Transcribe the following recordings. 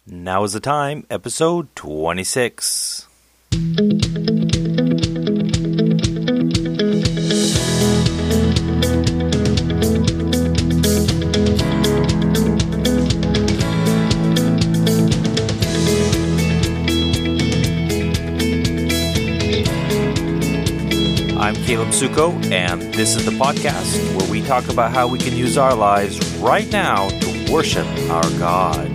Now is the time, episode 26. I'm Caleb Suko, and this is the podcast where we talk about how we can use our lives right now to worship our God.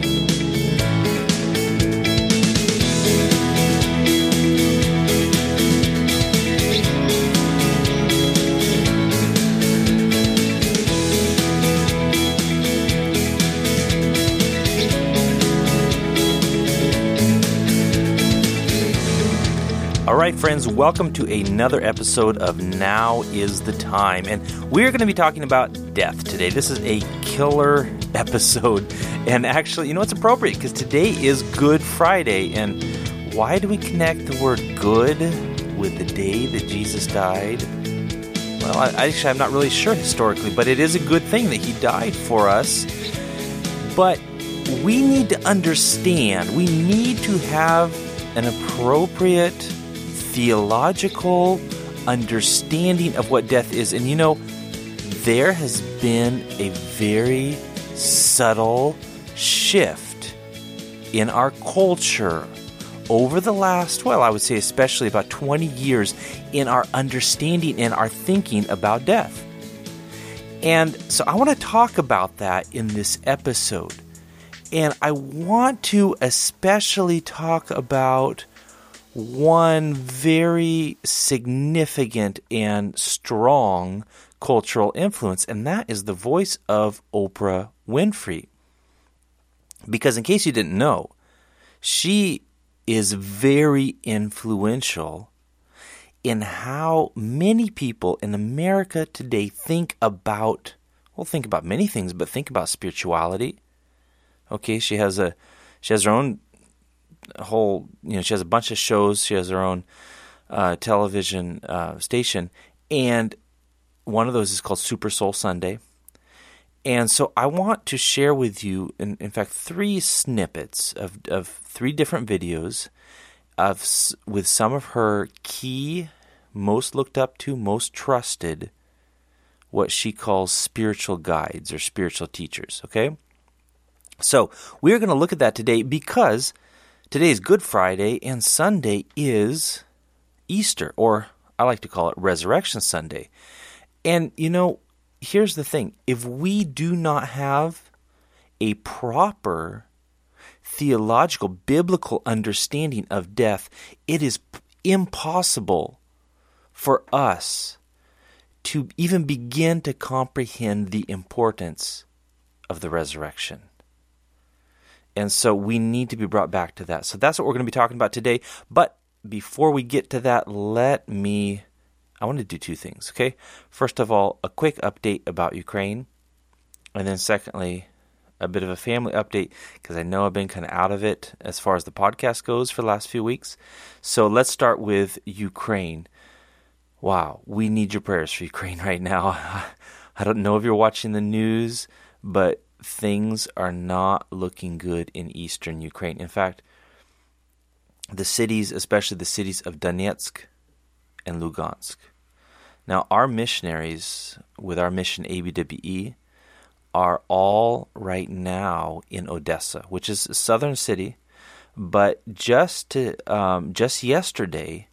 All right, friends, welcome to another episode of Now is the Time. And we're going to be talking about death today. This is a killer episode. And actually, it's appropriate because today is Good Friday. And why do we connect the word good with the day that Jesus died? Well, I'm not really sure historically, but it is a good thing that he died for us. But we need to understand, we need to have an appropriate theological understanding of what death is. And there has been a very subtle shift in our culture over the last, I would say especially about 20 years in our understanding and our thinking about death. And so I want to talk about that in this episode. And I want to especially talk about one very significant and strong cultural influence, and that is the voice of Oprah Winfrey. Because in case you didn't know, she is very influential in how many people in America today think about many things, but think about spirituality. Okay, she has her own whole, she has a bunch of shows. She has her own television station, and one of those is called Super Soul Sunday. And so I want to share with you, in fact, 3 snippets of 3 different videos with some of her key, most looked up to, most trusted, what she calls spiritual guides or spiritual teachers. Okay, so we're going to look at that today because today is Good Friday, and Sunday is Easter, or I like to call it Resurrection Sunday. And, here's the thing. If we do not have a proper theological, biblical understanding of death, it is impossible for us to even begin to comprehend the importance of the resurrection. And so we need to be brought back to that. So that's what we're going to be talking about today. But before we get to that, I want to do 2 things, okay? First of all, a quick update about Ukraine. And then secondly, a bit of a family update, because I know I've been kind of out of it as far as the podcast goes for the last few weeks. So let's start with Ukraine. Wow, we need your prayers for Ukraine right now. I don't know if you're watching the news, but things are not looking good in eastern Ukraine. In fact, the cities, especially the cities of Donetsk and Lugansk. Now, our missionaries with our mission ABWE are all right now in Odessa, which is a southern city. But just yesterday,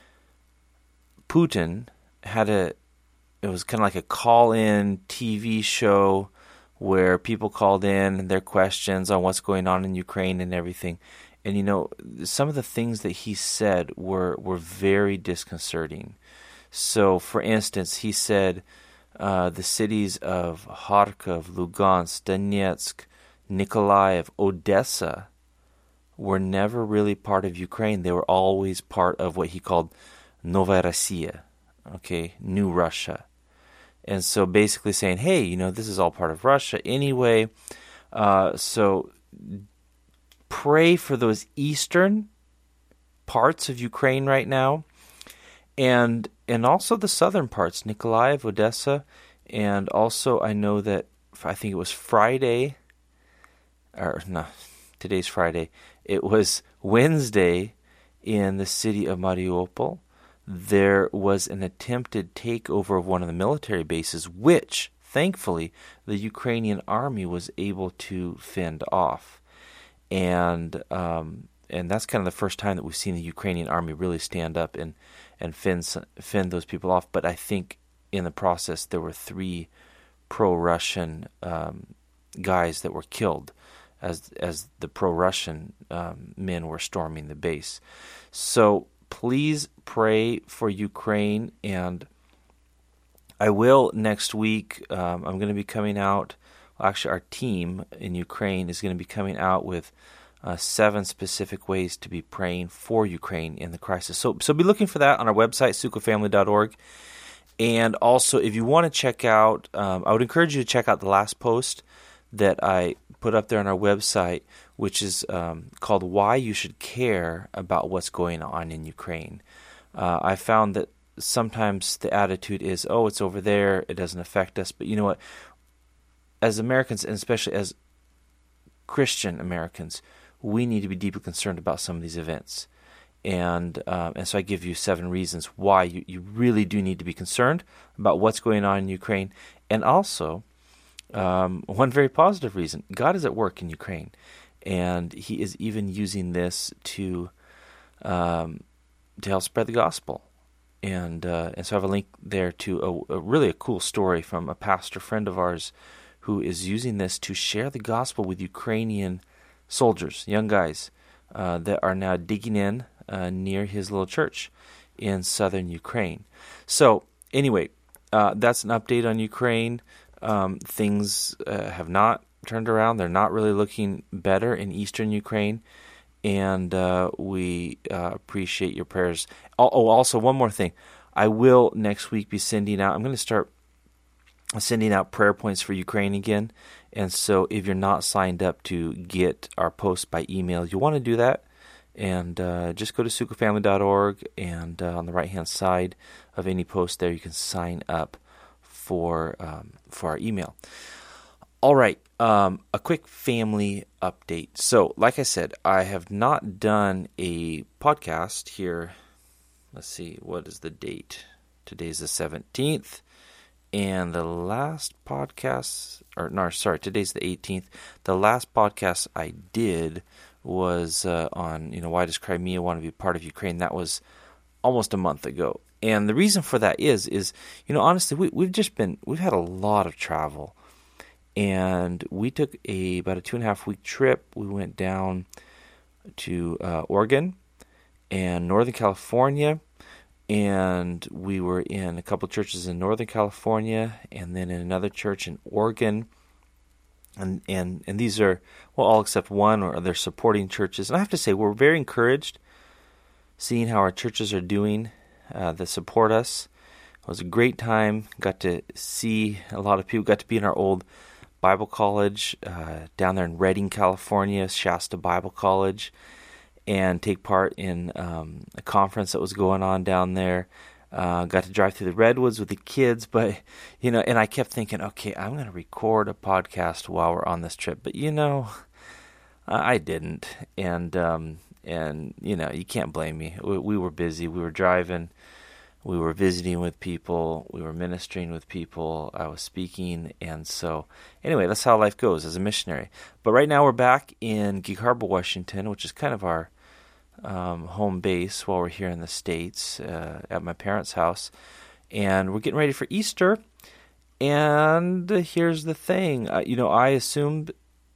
Putin it was kind of like a call-in TV show where people called in their questions on what's going on in Ukraine and everything. And, some of the things that he said were very disconcerting. So, for instance, he said the cities of Kharkov, Lugansk, Donetsk, Nikolaev, Odessa were never really part of Ukraine. They were always part of what he called Novaya Rossiya, okay, New Russia. And so basically saying, hey, this is all part of Russia anyway. So pray for those eastern parts of Ukraine right now. And also the southern parts, Nikolaev, Odessa. And also I know that, I think it was Friday, or no, Today's Friday. It was Wednesday in the city of Mariupol. There was an attempted takeover of one of the military bases, which, thankfully, the Ukrainian army was able to fend off. And that's kind of the first time that we've seen the Ukrainian army really stand up and fend those people off. But I think in the process there were 3 pro-Russian guys that were killed as the pro-Russian men were storming the base. So please pray for Ukraine, and I will next week. I'm going to be coming out. Actually, our team in Ukraine is going to be coming out with 7 specific ways to be praying for Ukraine in the crisis. So be looking for that on our website, sukafamily.org. And also, if you want to check out, I would encourage you to check out the last post that I put up there on our website, which is called Why You Should Care About What's Going On in Ukraine. I found that sometimes the attitude is, oh, it's over there, it doesn't affect us. But you know what? As Americans, and especially as Christian Americans, we need to be deeply concerned about some of these events. And so I give you 7 reasons why you really do need to be concerned about what's going on in Ukraine. And also, one very positive reason: God is at work in Ukraine, and He is even using this to help spread the gospel. And so I have a link there to a really cool story from a pastor friend of ours who is using this to share the gospel with Ukrainian soldiers, young guys that are now digging in near his little church in southern Ukraine. So anyway, that's an update on Ukraine. Things have not turned around. They're not really looking better in eastern Ukraine, and we appreciate your prayers. Also, one more thing. I will next week be sending out, I'm going to start sending out prayer points for Ukraine again. And so if you're not signed up to get our posts by email, you want to do that. And just go to sukafamily.org, and on the right-hand side of any post there, you can sign up for our email. All right, a quick family update. So, like I said, I have not done a podcast here. Let's see, what is the date? Today's the 17th. And the last podcast, today's the 18th. The last podcast I did was on, why does Crimea want to be part of Ukraine? That was almost a month ago. And the reason for that is honestly, we've had a lot of travel. And we took about a 2.5 week trip. We went down to Oregon and Northern California. And we were in a couple churches in Northern California, and then in another church in Oregon. And these are, all except one, or they're supporting churches. And I have to say, we're very encouraged seeing how our churches are doing that support us. It was a great time. Got to see a lot of people. Got to be in our old Bible college down there in Redding, California, Shasta Bible College, and take part in a conference that was going on down there. Got to drive through the redwoods with the kids, but and I kept thinking, okay, I'm going to record a podcast while we're on this trip, but I didn't, and you can't blame me. We were busy. We were driving. We were visiting with people. We were ministering with people. I was speaking, and so anyway, that's how life goes as a missionary. But right now we're back in Gig Harbor, Washington, which is kind of our home base while we're here in the States at my parents' house, and we're getting ready for Easter. And here's the thing, I assumed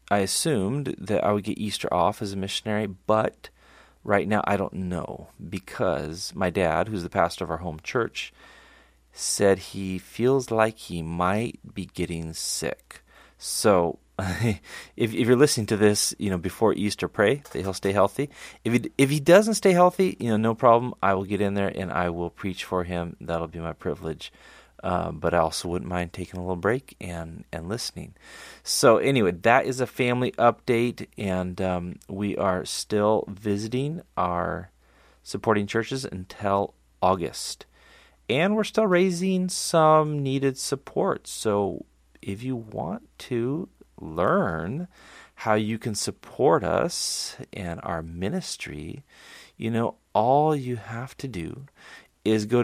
that I would get Easter off as a missionary, but right now I don't know, because my dad, who's the pastor of our home church, said he feels like he might be getting sick. So if you're listening to this, before Easter, pray that he'll stay healthy. If he doesn't stay healthy, no problem. I will get in there and I will preach for him. That'll be my privilege. But I also wouldn't mind taking a little break and listening. So anyway, that is a family update, and we are still visiting our supporting churches until August. And we're still raising some needed support. So if you want to learn how you can support us and our ministry, all you have to do is go to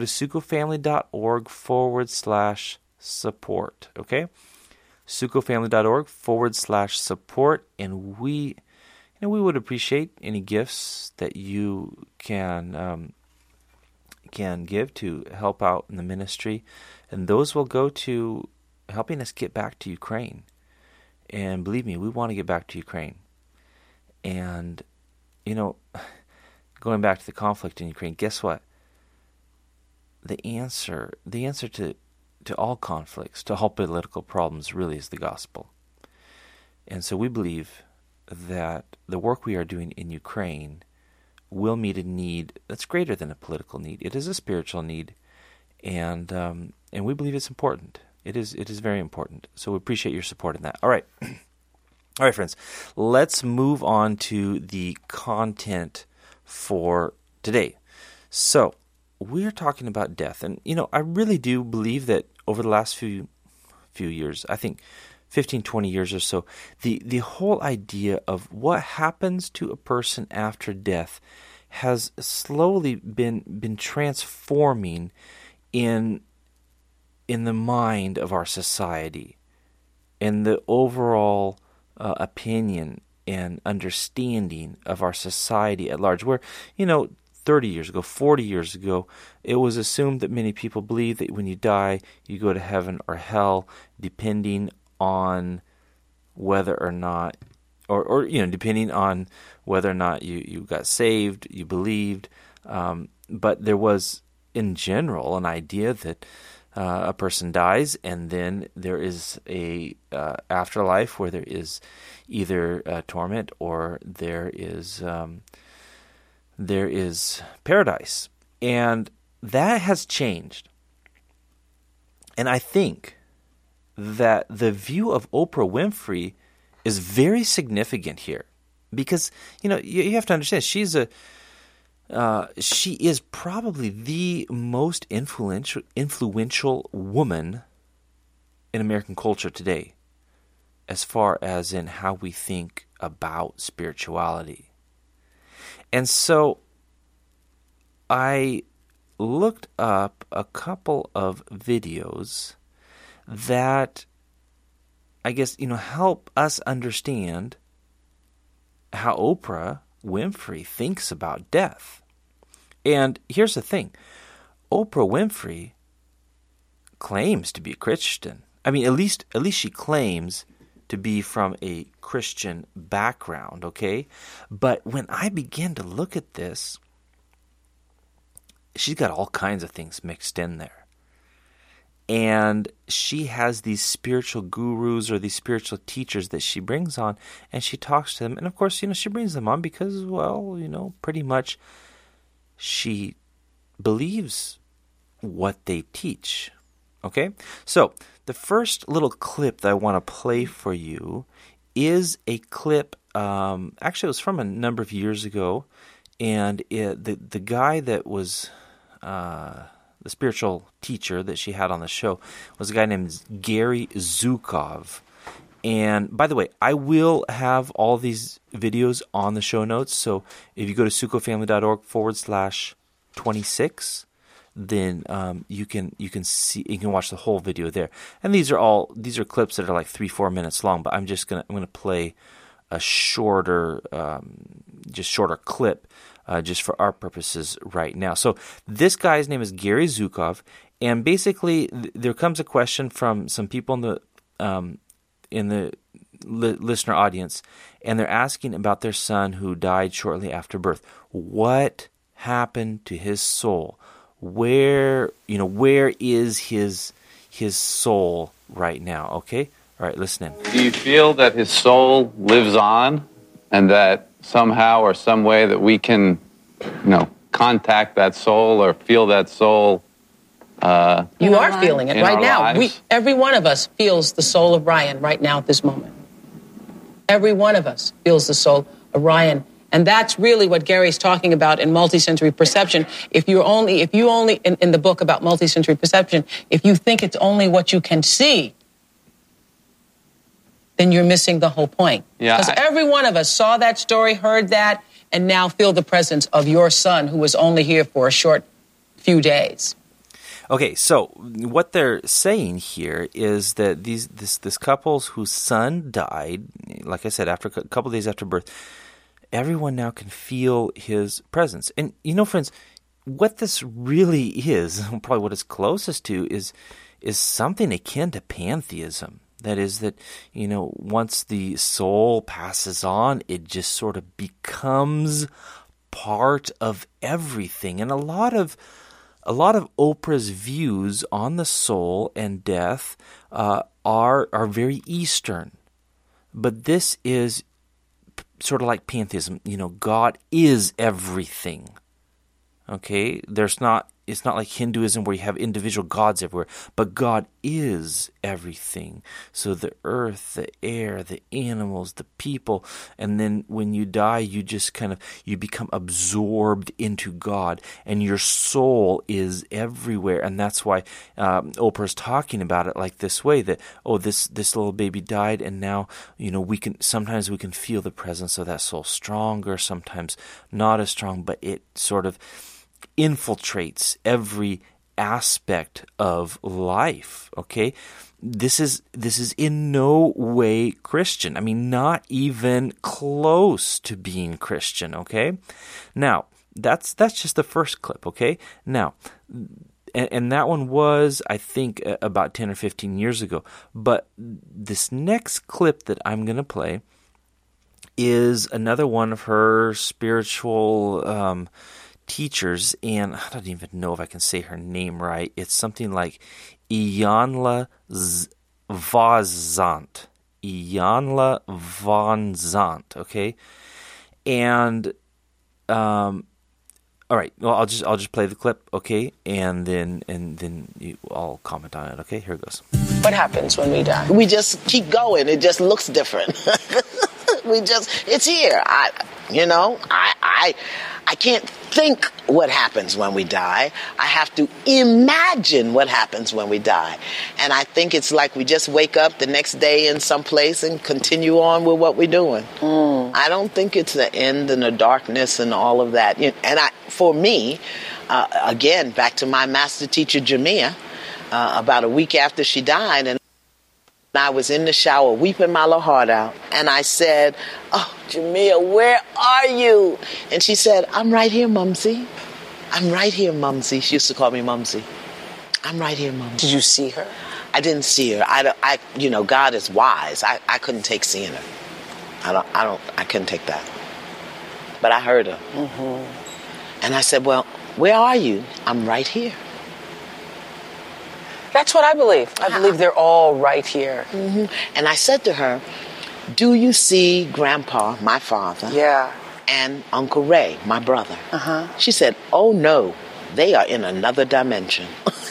sukofamily.org/support, okay? sukofamily.org/support, and we would appreciate any gifts that you can give to help out in the ministry, and those will go to helping us get back to Ukraine. And believe me, we want to get back to Ukraine. And, going back to the conflict in Ukraine, guess what? The answer to all conflicts, to all political problems, really is the gospel. And so we believe that the work we are doing in Ukraine will meet a need that's greater than a political need. It is a spiritual need, and we believe it's important. It is very important. So we appreciate your support in that. All right. All right, friends. Let's move on to the content for today. So we're talking about death. And, I really do believe that over the last few years, I think 15, 20 years or so, the whole idea of what happens to a person after death has slowly been transforming in the mind of our society, and the overall opinion and understanding of our society at large, where, 30 years ago, 40 years ago, it was assumed that many people believe that when you die, you go to heaven or hell, depending on whether or not, or depending on whether or not you got saved, you believed. But there was, in general, an idea that a person dies, and then there is a afterlife where there is either torment or there is paradise. And that has changed. And I think that the view of Oprah Winfrey is very significant here, because you have to understand she is probably the most influential woman in American culture today, as far as in how we think about spirituality. And so I looked up a couple of videos that I guess, help us understand how Oprah Winfrey thinks about death. And here's the thing. Oprah Winfrey claims to be a Christian. I mean, at least she claims to be from a Christian background, okay? But when I began to look at this, she's got all kinds of things mixed in there. And she has these spiritual gurus or these spiritual teachers that she brings on, and she talks to them. And of course, she brings them on because, pretty much she believes what they teach. Okay? So the first little clip that I want to play for you is a clip, actually it was from a number of years ago, and the guy that was the spiritual teacher that she had on the show was a guy named Gary Zukov. And by the way, I will have all these videos on the show notes. So if you go to sukofamily.org/26, then you can watch the whole video there. And these are clips that are like 3-4 minutes long. But I'm gonna play a shorter clip. Just for our purposes right now. So this guy's name is Gary Zukov, and basically there comes a question from some people in the listener audience, and they're asking about their son who died shortly after birth. What happened to his soul? Where is his soul right now? Okay, all right, listen in. Do you feel that his soul lives on, and that somehow or some way that we can, contact that soul or feel that soul? You are feeling it right now. Every one of us feels the soul of Ryan right now at this moment. Every one of us feels the soul of Ryan. And that's really what Gary's talking about in multisensory perception. If you only in the book about multisensory perception, if you think it's only what you can see, then you're missing the whole point. Because every one of us saw that story, heard that, and now feel the presence of your son who was only here for a short few days. Okay, so what they're saying here is that this couple's whose son died, like I said, after a couple of days after birth, everyone now can feel his presence. And friends, what this really is, probably what it's closest to, is something akin to pantheism. That is that, once the soul passes on, it just sort of becomes part of everything. And a lot of Oprah's views on the soul and death are very Eastern. But this is sort of like pantheism. God is everything. Okay? It's not like Hinduism where you have individual gods everywhere, but God is everything. So the earth, the air, the animals, the people, and then when you die, you just you become absorbed into God, and your soul is everywhere. And that's why Oprah's talking about it like this way, that, this little baby died, and now, sometimes we can feel the presence of that soul stronger, sometimes not as strong, but it sort of infiltrates every aspect of life. Okay, this is in no way Christian. I mean, not even close to being Christian. Okay, now that's just the first clip. Okay, now, and that one was, I think, about 10 or 15 years ago. But this next clip that I'm going to play is another one of her spiritual teachers, and I don't even know if I can say her name right. It's something like Iyanla Vanzant. Iyanla Vanzant, okay? And all right, well, I'll just play the clip, okay? And then I'll comment on it, okay? Here it goes. What happens when we die? We just keep going. It just looks different. It's here. I can't think what happens when we die. I have to imagine what happens when we die. And I think it's like we just wake up the next day in some place and continue on with what we're doing. I don't think it's the end and the darkness and all of that. And for me, again, back to my master teacher, Jamia, about a week after she died, and I was in the shower weeping my little heart out. And I said, "Oh, Jamia, where are you?" And she said, "I'm right here, Mumsy. I'm right here, Mumsy." She used to call me Mumsy. "I'm right here, Mumsy." Did you see her? I didn't see her. God is wise. I couldn't take seeing her. I couldn't take that. But I heard her. Mm-hmm. And I said, "Well, where are you?" "I'm right here." That's what I believe. I believe they're all right here. Mm-hmm. And I said to her, "Do you see Grandpa, my father? Yeah. And Uncle Ray, my brother?" Uh-huh. She said, "Oh, no, they are in another dimension."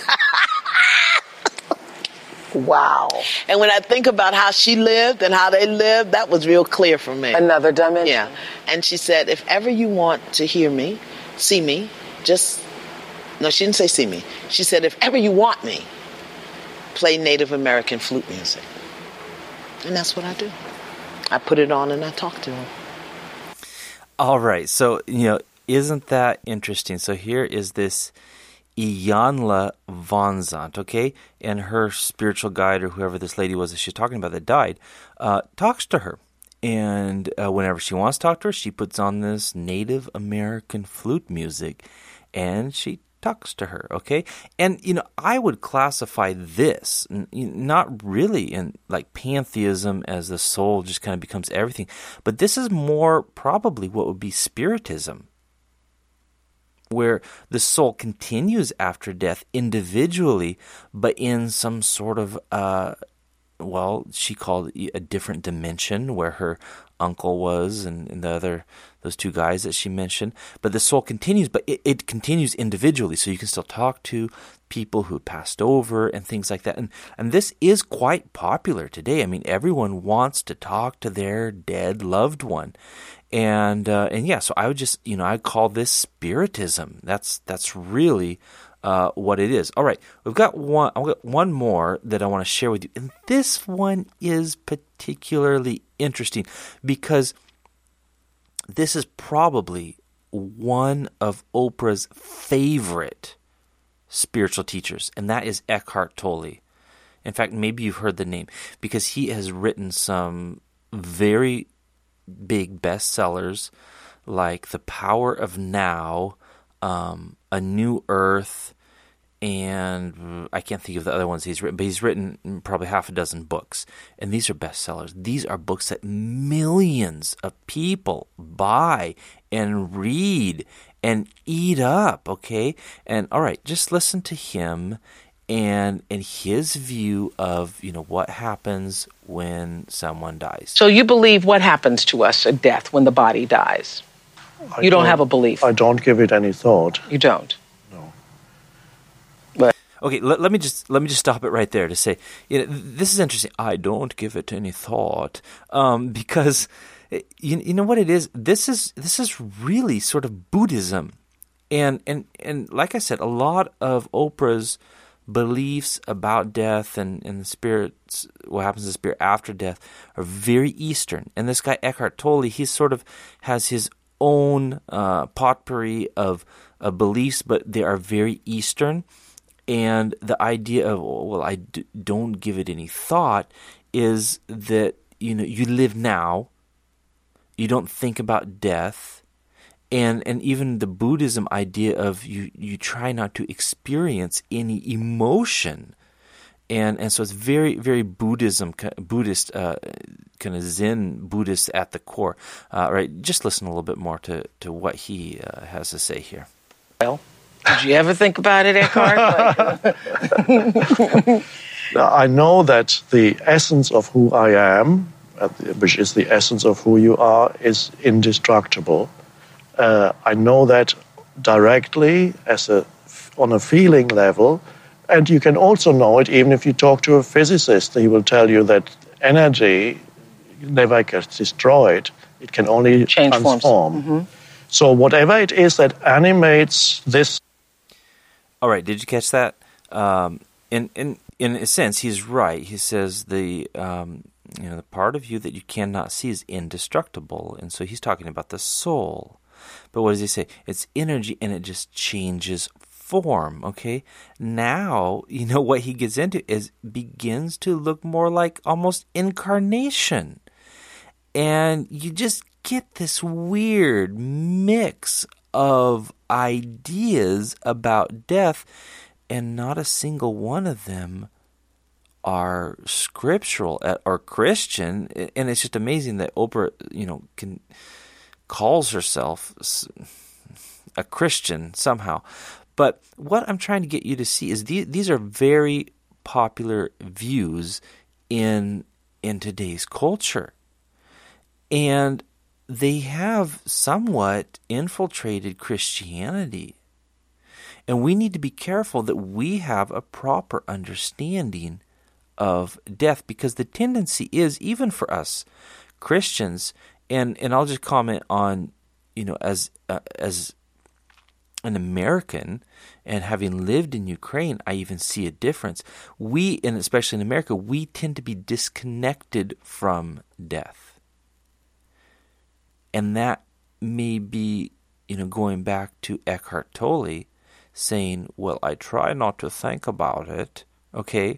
Wow. And when I think about how she lived and how they lived, that was real clear for me. Another dimension. Yeah. And she said, "If ever you want to hear me, see me, no, she didn't say see me. She said, if ever you want me, play Native American flute music." And that's what I do. I put it on and I talk to her. All right. So, isn't that interesting? So here is this Iyanla Vanzant, okay? And her spiritual guide, or whoever this lady was that she's talking about that died, talks to her. And whenever she wants to talk to her, she puts on this Native American flute music, and she talks to her, okay? And, I would classify this, not really in like pantheism as the soul just kind of becomes everything, but this is more probably what would be spiritism, where the soul continues after death individually, but in some sort of, she called it a different dimension where her uncle was and those two guys that she mentioned. But the soul continues, but it continues individually, so you can still talk to people who passed over and things like that. And this is quite popular today. I mean, everyone wants to talk to their dead loved one. And yeah, so I would just, I'd call this spiritism. That's really what it is. All right, I've got one more that I want to share with you, and this one is particularly interesting because this is probably one of Oprah's favorite spiritual teachers, and that is Eckhart Tolle. In fact, maybe you've heard the name because he has written some very big bestsellers like The Power of Now, A New Earth, and I can't think of the other ones he's written, but he's written probably half a dozen books, and these are bestsellers. These are books that millions of people buy and read and eat up, okay? And all right, just listen to him and his view of, what happens when someone dies. So you believe what happens to us at death when the body dies? You don't have a belief. I don't give it any thought. You don't? No. But okay, let me just stop it right there to say, this is interesting. I don't give it any thought, because you know what it is. This is really sort of Buddhism, and like I said, a lot of Oprah's beliefs about death and the spirits, what happens to the spirit after death, are very Eastern. And this guy Eckhart Tolle, he sort of has his own potpourri of beliefs, but they are very Eastern. And the idea of, I don't give it any thought is that, you live now, you don't think about death, and even the Buddhism idea of you try not to experience any emotion. And so it's very, very Buddhist, kind of Zen Buddhist at the core. Right? Just listen a little bit more to what he has to say here. Well, did you ever think about it, Eckhart? I know that the essence of who I am, which is the essence of who you are, is indestructible. I know that directly on a feeling level, and you can also know it even if you talk to a physicist. He will tell you that energy never gets destroyed. It can only transform. Mm-hmm. So whatever it is that animates this. All right, did you catch that? In a sense, he's right. He says the part of you that you cannot see is indestructible, and so he's talking about the soul. But what does he say? It's energy, and it just changes form, okay? Now, what he gets into begins to look more like almost incarnation. And you just get this weird mix of ideas about death, and not a single one of them are scriptural or Christian. And it's just amazing that Oprah, calls herself a Christian somehow. But what I'm trying to get you to see is these are very popular views in today's culture. And they have somewhat infiltrated Christianity. And we need to be careful that we have a proper understanding of death, because the tendency is, even for us Christians, and I'll just comment on, as an American, and having lived in Ukraine, I even see a difference. We, and especially in America, we tend to be disconnected from death. And that may be, going back to Eckhart Tolle, saying, well, I try not to think about it, okay?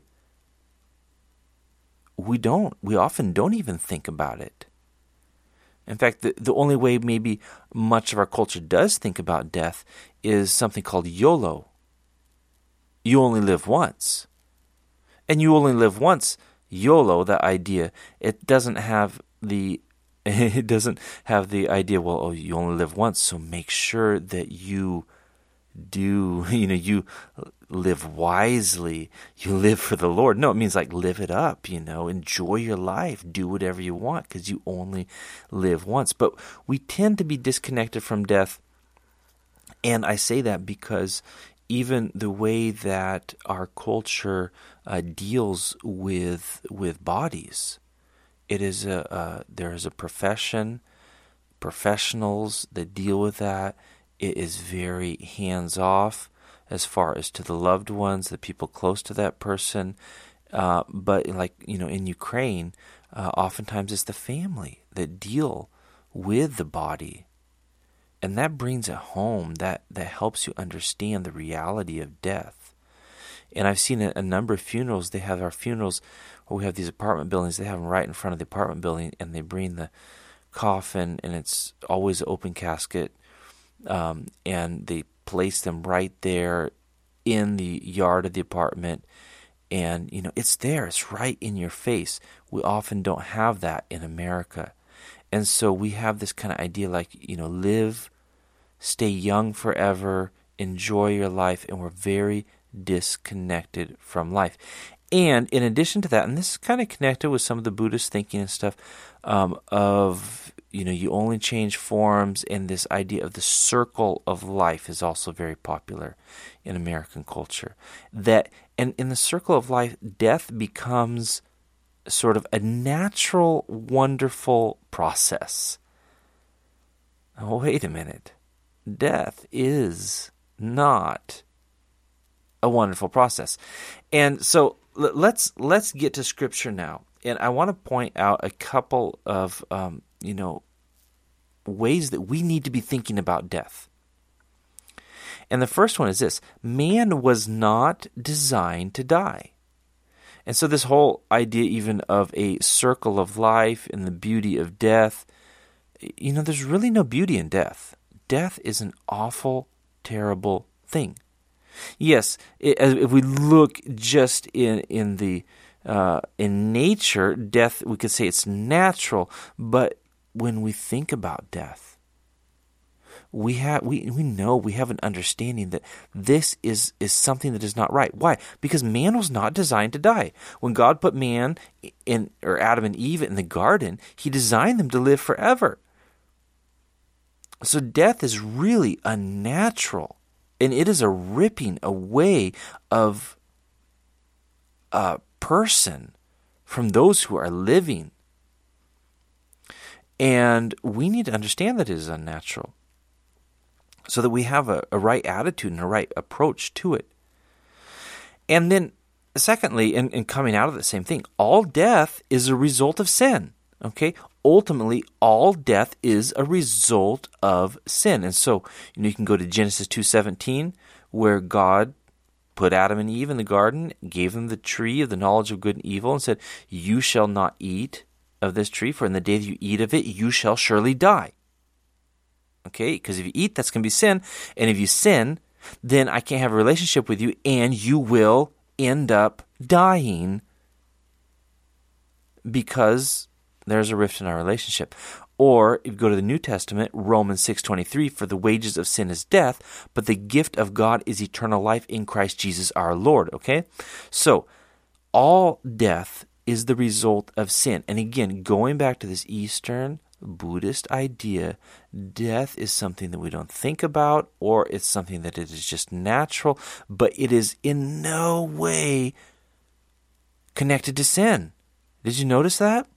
We often don't even think about it. In fact, the only way maybe much of our culture does think about death is something called YOLO. You only live once. And you only live once, YOLO, that idea, it doesn't have the idea, well, you only live once, so make sure that you you live wisely, you live for the Lord. No, it means like live it up, enjoy your life, do whatever you want, because you only live once. But we tend to be disconnected from death, and I say that because even the way that our culture deals with bodies, it is there is a professionals that deal with that. It is very hands-off, as far as to the loved ones, the people close to that person. But like, in Ukraine, oftentimes it's the family that deal with the body. And that brings it home. That helps you understand the reality of death. And I've seen a number of funerals. They have our funerals where we have these apartment buildings. They have them right in front of the apartment building, and they bring the coffin, and it's always an open casket. And they place them right there in the yard of the apartment. And, it's there. It's right in your face. We often don't have that in America. And so we have this kind of idea like, live, stay young forever, enjoy your life, and we're very disconnected from life. And in addition to that, and this is kind of connected with some of the Buddhist thinking and stuff, of, you only change forms, and this idea of the circle of life is also very popular in American culture. And in the circle of life, death becomes sort of a natural, wonderful process. Oh, wait a minute. Death is not a wonderful process. And so let's get to Scripture now. And I want to point out a couple of, ways that we need to be thinking about death. And the first one is this: man was not designed to die. And so this whole idea even of a circle of life and the beauty of death, there's really no beauty in death. Death is an awful, terrible thing. Yes, if we look just in nature, death, we could say it's natural. But when we think about death, we know, we have an understanding that this is something that is not right. Why? Because man was not designed to die. When God put man or Adam and Eve in the garden, He designed them to live forever. So death is really unnatural, and it is a ripping away of a person from those who are living. And we need to understand that it is unnatural, so that we have a right attitude and a right approach to it. And then, secondly, and coming out of the same thing, all death is a result of sin. Okay? Ultimately, all death is a result of sin. And so, you can go to Genesis 2:17, where God put Adam and Eve in the garden, gave them the tree of the knowledge of good and evil, and said, "You shall not eat of this tree, for in the day that you eat of it, you shall surely die." Okay, because if you eat, that's going to be sin. And if you sin, then I can't have a relationship with you, and you will end up dying because there's a rift in our relationship. Or if you go to the New Testament, Romans 6:23, "For the wages of sin is death, but the gift of God is eternal life in Christ Jesus our Lord." Okay, so all death is the result of sin. And again, going back to this Eastern Buddhist idea, death is something that we don't think about, or it's something that it is just natural, but it is in no way connected to sin. Did you notice that?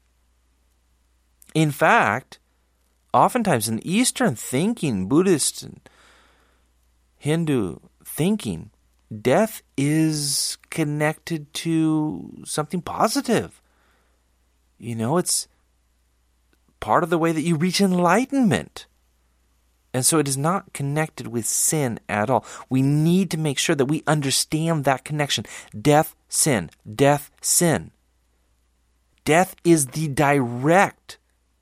In fact, oftentimes in Eastern thinking, Buddhist and Hindu thinking, death is connected to something positive. It's part of the way that you reach enlightenment. And so it is not connected with sin at all. We need to make sure that we understand that connection. Death, sin. Death, sin. Death is the direct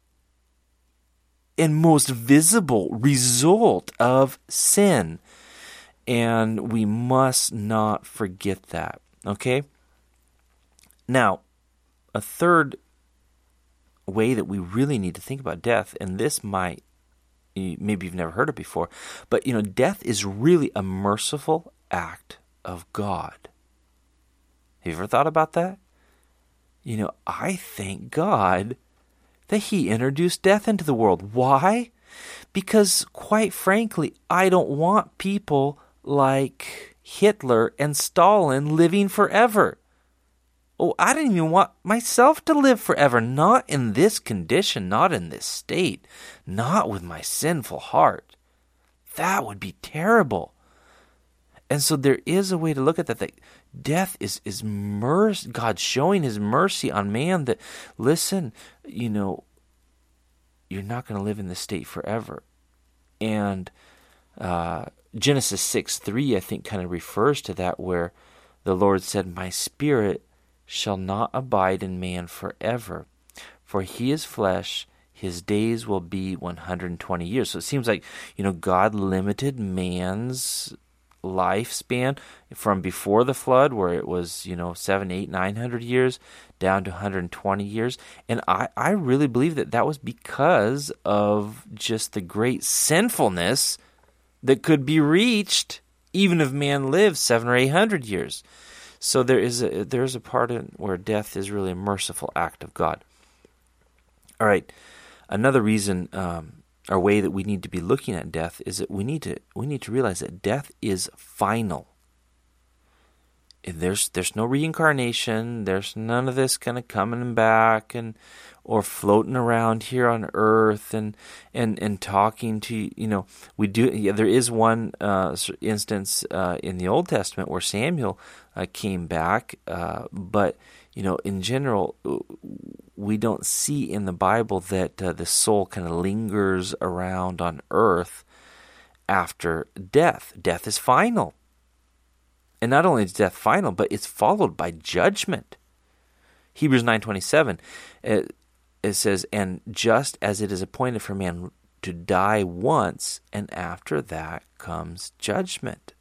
and most visible result of sin. And we must not forget that. Okay? Now, a third way that we really need to think about death, and this maybe you've never heard it before, but death is really a merciful act of God. Have you ever thought about that? I thank God that He introduced death into the world. Why? Because, quite frankly, I don't want people like Hitler and Stalin living forever. Oh, I didn't even want myself to live forever. Not in this condition, not in this state, not with my sinful heart. That would be terrible. And so there is a way to look at that death is mercy, God showing his mercy on man that, listen, you're not going to live in this state forever. And Genesis 6:3, I think, kind of refers to that, where the Lord said, my spirit shall not abide in man forever, for he is flesh, his days will be 120 years. So it seems like, God limited man's lifespan from before the flood, where it was 700, 800, 900 years, down to 120 years. And I really believe that was because of just the great sinfulness that could be reached even if man lived 700 or 800 years. So there's a part in where death is really a merciful act of God. All right, another reason or way that we need to be looking at death is that we need to realize that death is final. There's no reincarnation. There's none of this kind of coming back or floating around here on earth and talking to we do. Yeah, there is one instance in the Old Testament where Samuel came back, but in general, we don't see in the Bible that the soul kind of lingers around on earth after death. Death is final. And not only is death final, but it's followed by judgment. Hebrews 9:27, it says, and just as it is appointed for man to die once, and after that comes judgment.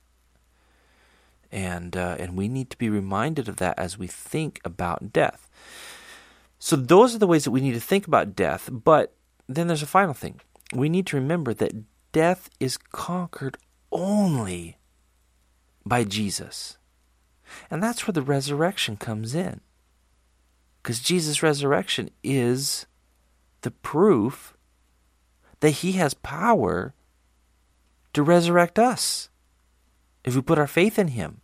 And we need to be reminded of that as we think about death. So those are the ways that we need to think about death. But then there's a final thing. We need to remember that death is conquered only by Jesus. And that's where the resurrection comes in. Because Jesus' resurrection is the proof that he has power to resurrect us if we put our faith in him.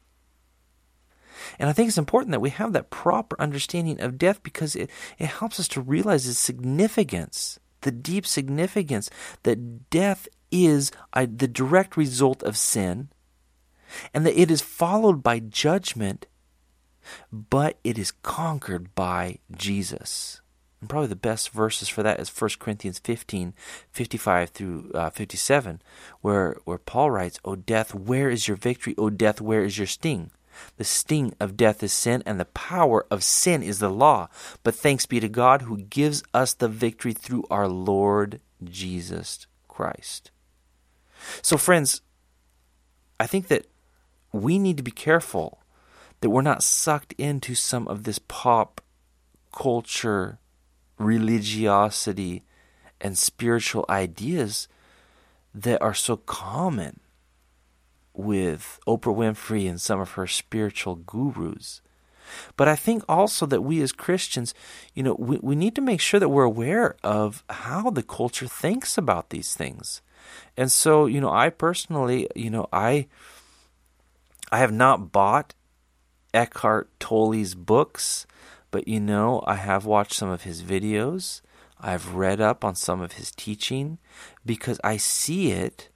And I think it's important that we have that proper understanding of death, because it helps us to realize its significance, the deep significance that death is the direct result of sin, and that it is followed by judgment, but it is conquered by Jesus. And probably the best verses for that is 1 Corinthians 15, 55 through 57, where Paul writes, O death, where is your victory? O death, where is your sting? The sting of death is sin, and the power of sin is the law. But thanks be to God who gives us the victory through our Lord Jesus Christ. So friends, I think that we need to be careful that we're not sucked into some of this pop culture, religiosity, and spiritual ideas that are so common with Oprah Winfrey and some of her spiritual gurus. But I think also that we as Christians, we need to make sure that we're aware of how the culture thinks about these things. And so, I personally, I have not bought Eckhart Tolle's books, but I have watched some of his videos. I've read up on some of his teaching, because I see it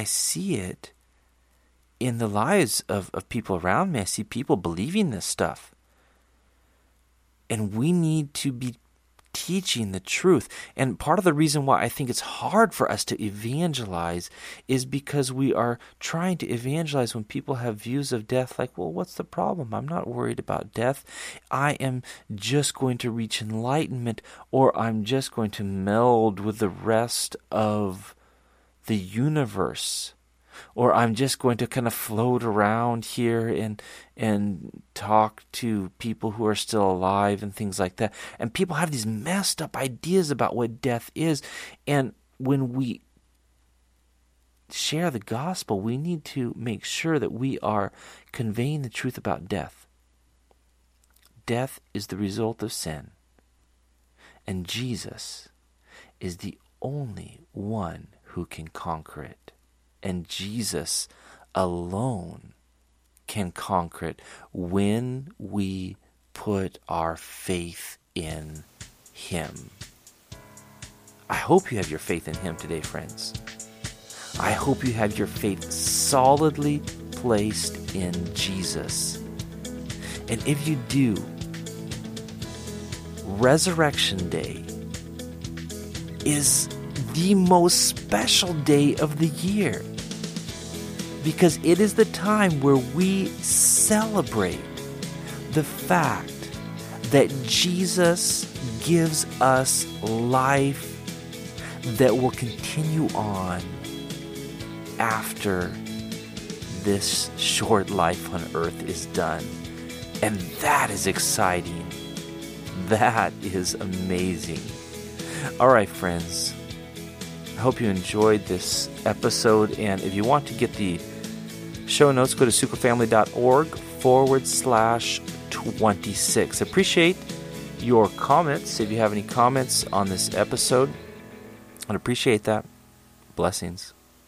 in the lives of people around me. I see people believing this stuff. And we need to be teaching the truth. And part of the reason why I think it's hard for us to evangelize is because we are trying to evangelize when people have views of death like, well, what's the problem? I'm not worried about death. I am just going to reach enlightenment, or I'm just going to meld with the rest of the universe. Or I'm just going to kind of float around here and talk to people who are still alive and things like that. And people have these messed up ideas about what death is. And when we share the gospel, we need to make sure that we are conveying the truth about death. Death is the result of sin. And Jesus is the only one who can conquer it. And Jesus alone can conquer it when we put our faith in him. I hope you have your faith in him today, friends. I hope you have your faith solidly placed in Jesus. And if you do, Resurrection Day is the most special day of the year, because it is the time where we celebrate the fact that Jesus gives us life that will continue on after this short life on earth is done. And that is exciting. That is amazing. All right, friends. I hope you enjoyed this episode. And if you want to get the show notes, go to sucofamily.org/26. Appreciate your comments. If you have any comments on this episode, I'd appreciate that. Blessings.